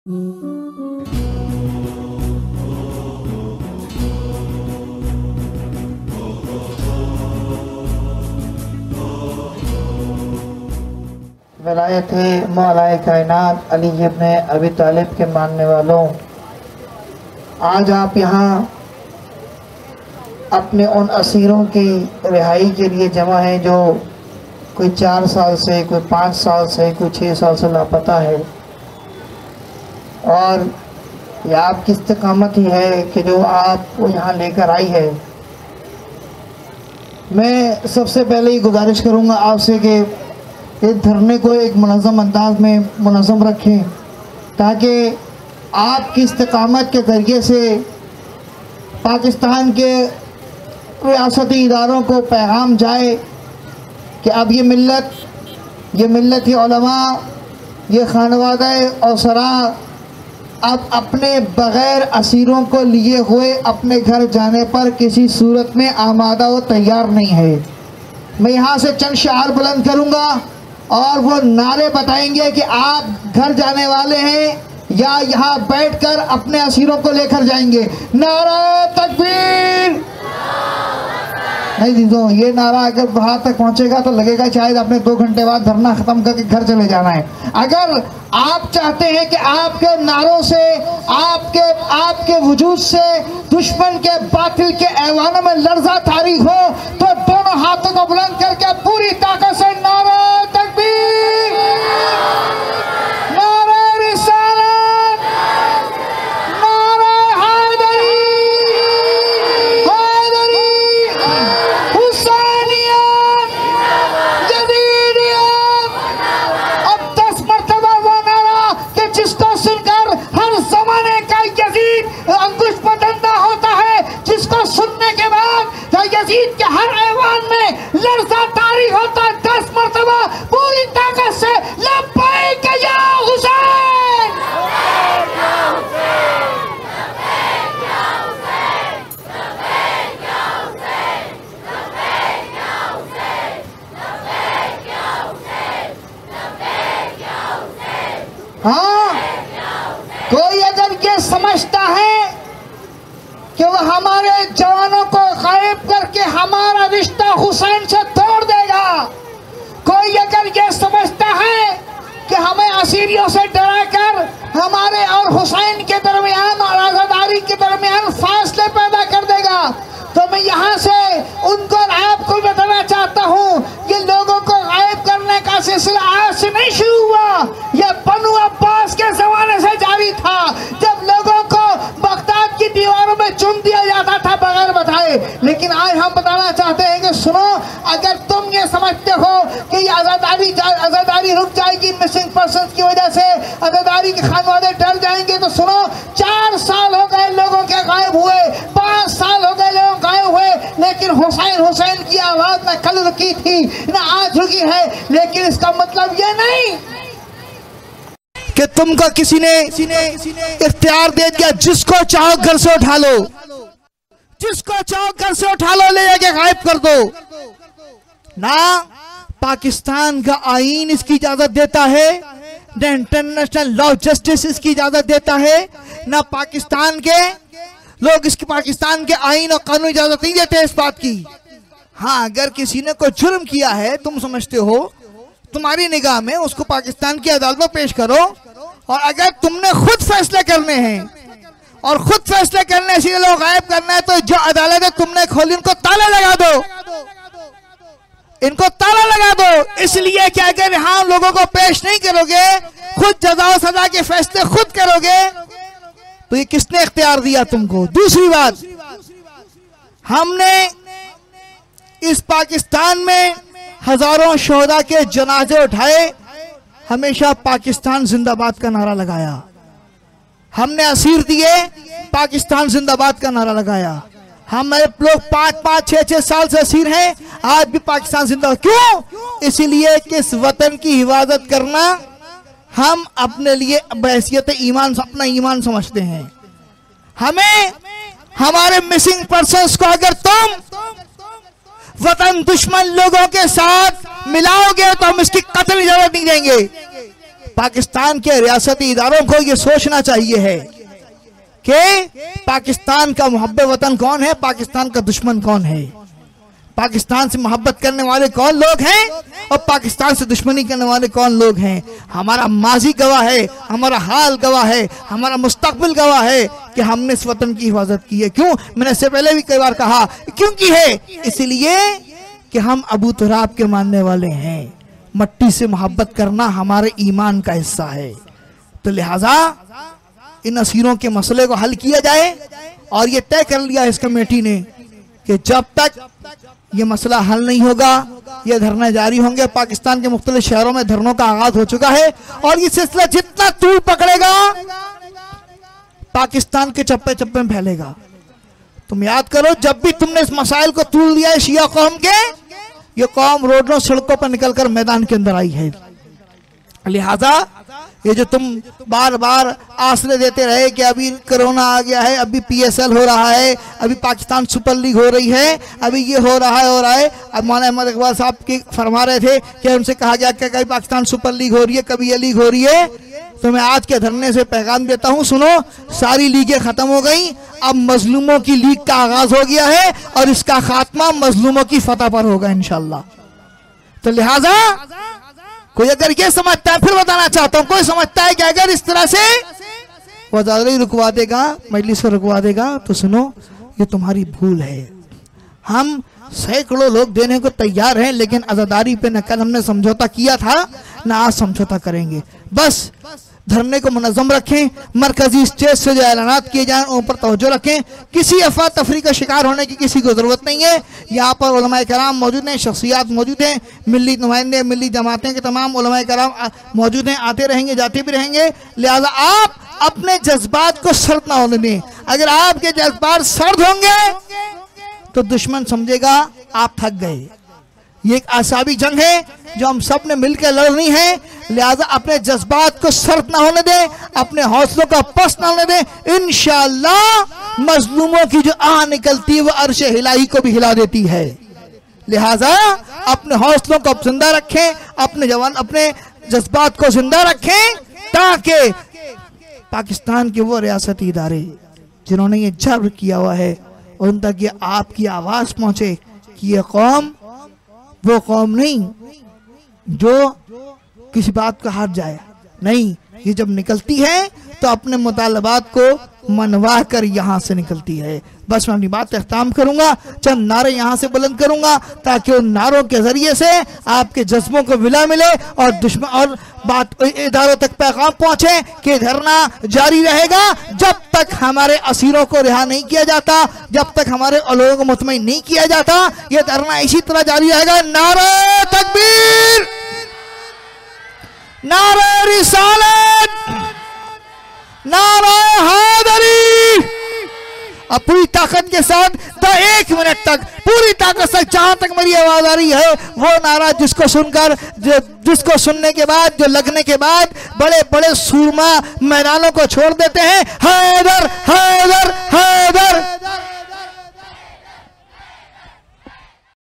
विलायत मौलाए कायनात अली इब्न अबी तालिब के मानने वालों, आज आप यहाँ अपने उन असीरों की रिहाई के लिए जमा हैं जो कोई 4 साल से, कोई 5 साल से, कोई 6 साल से लापता है। और यह आपकी इस्तकामत ही है कि जो आपको यहाँ लेकर आई है। मैं सबसे पहले ही गुजारिश करूँगा आपसे कि इस धरने को एक मुनज़्ज़म अंदाज में मुनज़्ज़म रखें, ताकि आपकी इस्तकामत के ज़रिए से पाकिस्तान के रियासती इदारों को पैगाम जाए कि अब ये मिल्लत ही उलमा, ये खानवादा और सरा अब अपने बग़ैर असीरों को लिए हुए अपने घर जाने पर किसी सूरत में आमादा व तैयार नहीं है। मैं यहाँ से चंद शिआर बुलंद करूँगा और वो नारे बताएंगे कि आप घर जाने वाले हैं या यहाँ बैठकर अपने असीरों को लेकर जाएंगे। नारा तकबीर। नहीं दीदो, ये नारा अगर वहाँ तक पहुँचेगा तो लगेगा शायद आपने 2 घंटे बाद धरना ख़त्म करके घर चले जाना है। अगर आप चाहते हैं कि आपके नारों से, आपके वजूद से दुश्मन के बातिल के ऐवानों में लर्ज़ा तारी हो, तो दोनों हाथों को बुलंद करके पूरी ताकत से नारा तकबीर, नारा रिसालत, नारा हैदरी, हुसैनियत, जदीदियत। अब 10 मरतबा वो नारा कि जिसको सुनकर हर ज़माने का यजीद अंकुश बदंदा होता है, जिसको सुनने के बाद यजीद के हर ऐवान में लर्ज़ा तारी होता है। 10 मरतबा पूरी ताकत से लब्बैक या हुसैन, लब्बैक या हुसैन, लब्बैक या हुसैन, लब्बैक या हुसैन, लब्बैक या हुसैन, लब्बैक या हुसैन, लब्बैक या हुसैन। हाँ, कोई अगर ये समझता है कि वो हमारे जवानों को गायब करके हमारा रिश्ता हुसैन से तोड़ देगा, कोई अगर ये समझता है कि हमें असीरियों से डराकर हमारे और हुसैन के दरमियान और आज़ादारी के दरमियान फासले पैदा कर देगा, तो मैं यहाँ से उनको और आपको बताना चाहता हूँ, ये लोगों को गायब करने का सिलसिला आज से नहीं शुरू हुआ। यह बनु अब्बास के ज़माने से जारी था, जब लोगों को बगदाद की दीवारों में चुन दिया जाता था बगैर बताए। लेकिन आज हम बताना चाहते हैं कि सुनो, अगर तुम ये समझते हो कि ये आज़ादारी रुक जाएगी मिसिंग पर्सन की वजह से, आज़ादारी के खानवादे डर जाएंगे, तो सुनो, 4 साल हो गए लोगों के गायब हुए, 5 साल हो गए लोग गायब हुए, लेकिन हुसैन हुसैन की आवाज़ न कल रुकी थी न आज रुकी है। लेकिन इसका मतलब ये नहीं कि तुमको किसी ने इख्तियार दे दिया जिसको चाहो घर से उठा लो, जिसको चाहो घर से उठा लो, ले जाके गायब कर दो ना। पाकिस्तान का आईन इसकी इजाजत देता है, न इंटरनेशनल लॉ जस्टिस इसकी इजाजत देता है, ना पाकिस्तान के लोग इसकी पाकिस्तान के आईन और कानून इजाजत नहीं देते इस बात की। हाँ, अगर किसी ने कोई जुर्म किया है, तुम समझते हो, तुम्हारी निगाह में उसको पाकिस्तान की अदालत में पेश करो, और अगर तुमने खुद फैसले करने हैं और खुद फैसले करने से लोग गायब करना है, तो जो अदालत है तुमने खोली, उनको ताला लगा दो, इनको ताला लगा दो। इसलिए कि अगर यहाँ लोगों को पेश नहीं करोगे, खुद जज़ा और सजा के फैसले खुद करोगे, तो ये किसने इख्तियार दिया तुमको? दूसरी बात, हमने इस पाकिस्तान में हजारों शोहदा के जनाजे उठाए, हमेशा पाकिस्तान जिंदाबाद का नारा लगाया। हमने असीर दिए, पाकिस्तान जिंदाबाद का नारा लगाया। हमारे लोग 5-5, 6-6 साल से असीर हैं, आज भी पाकिस्तान जिंदाबाद। क्यों? इसीलिए कि इस वतन की हिफाजत करना हम अपने लिए बहैसियत ईमान, अपना ईमान समझते हैं। हमें हमारे मिसिंग पर्सन्स को अगर तुम वतन दुश्मन लोगों के साथ मिलाओगे तो हम इसकी कतई इजाजत नहीं देंगे। पाकिस्तान के रियासती इदारों को ये सोचना चाहिए है कि पाकिस्तान का मुहब्बे वतन कौन है, पाकिस्तान का दुश्मन कौन है, पाकिस्तान से मोहब्बत करने वाले कौन लोग हैं और पाकिस्तान से दुश्मनी करने वाले कौन लोग हैं। हमारा माजी गवाह है, हमारा हाल गवाह है, हमारा मुस्तकबिल गवाह है कि हमने इस वतन की हिफाजत की है। क्यों? मैंने इससे पहले भी कई बार कहा, क्यों की है? इसलिए कि हम अबू तुराब के मानने वाले हैं। मट्टी से मोहब्बत करना हमारे ईमान का हिस्सा है। तो लिहाजा इन असीरों के मसले को हल किया जाए और ये तय कर लिया इस कमेटी ने कि जब तक ये मसला हल नहीं होगा ये धरने जारी होंगे। पाकिस्तान के मुख्तलिफ शहरों में धरनों का आगाज हो चुका है और ये सिलसिला जितना तूल पकड़ेगा पाकिस्तान के चप्पे चप्पे में फैलेगा। तुम याद करो, जब भी तुमने इस मसाइल को तूल दिया है शिया कौम के, ये कौम रोडों सड़कों पर निकलकर मैदान के अंदर आई है। लिहाजा ये जो तुम बार बार आश्रय देते रहे कि अभी कोरोना आ गया है, अभी PSL हो रहा है, अभी पाकिस्तान सुपर लीग हो रही है, अभी ये हो रहा है। अब मौलाना अहमद इकबाल साहब की फरमा रहे थे कि उनसे कहा गया कि कभी पाकिस्तान सुपर लीग हो रही है, कभी ये लीग हो रही है। तो मैं आज के धरने से पैगाम देता हूँ, सुनो, सारी लीगें खत्म हो गई, अब मजलूमों की लीग का आगाज हो गया है और इसका खात्मा मजलूमों की फतह पर होगा इंशाअल्लाह। तो लिहाजा कोई अगर ये समझता है, फिर बताना चाहता हूं, कोई समझता है कि अगर इस तरह से वज़ारी रुकवा देगा, मजलिस को रुकवा देगा, तो सुनो, ये तुम्हारी भूल है। हम सैकड़ों लोग देने को तैयार हैं, लेकिन आज़ादारी पे न कल हमने समझौता किया था, न आज समझौता करेंगे। बस धरने को मुनज़्ज़म रखें, मरकजी स्टेज से जो ऐलानात किए जाएं उन पर तवज्जो रखें। किसी अफरा तफरी का शिकार होने की किसी को ज़रूरत नहीं है। यहाँ पर उलमाए कराम मौजूद हैं, शख्सियात मौजूद हैं, मिली नुमाइंदे, मिली जमातें के तमाम उलमाए कराम मौजूद हैं, आते रहेंगे, जाते भी रहेंगे। लिहाजा आप अपने जज्बात को सर्द ना होने दें। अगर आपके जज्बात सर्द होंगे तो दुश्मन समझेगा आप थक गए। ये एक आसाबी जंग है जो हम सब ने मिलकर लड़नी है। लिहाजा अपने जज्बात को सर्द ना होने दें, अपने हौसलों का पस्त ना होने दें। इंशाअल्लाह मजलूमों की जो आह निकलती है वो अर्श हिलाही को भी हिला देती है। लिहाजा अपने हौसलों को जिंदा रखें, अपने जज्बात को जिंदा रखें, ताकि पाकिस्तान के वो रियासती इदारे जिन्होंने ये जब्र किया हुआ है उन तक ये आपकी आवाज पहुंचे कि ये कौम वो कौम नहीं जो किसी बात का हाथ जाए। नहीं, ये जब निकलती है तो अपने मुतालबात को मनवा कर यहाँ से निकलती है। बस मैं अपनी बात इख्तिताम करूंगा, चंद नारे यहाँ से बुलंद करूंगा ताकि उन नारों के जरिए से आपके जज्बों को विला मिले और दुश्मन और बात इदारों तक पैगाम पहुंचे कि धरना जारी रहेगा जब तक हमारे असीरों को रिहा नहीं किया जाता, जब तक हमारे लोगों को मुतमईन नहीं किया जाता। ये धरना इसी तरह जारी रहेगा। नारे तकबीर, नारे रिसालत, नारे हैदरी। अब पूरी ताकत के साथ तो 1 मिनट तक पूरी ताकत से जहां तक मेरी आवाज आ रही है वो नारा जिसको सुनकर जिसको सुनने के बाद, जो लगने के बाद बड़े बड़े सूरमा मैदानों को छोड़ देते हैं, हैदर हैदर हैदर।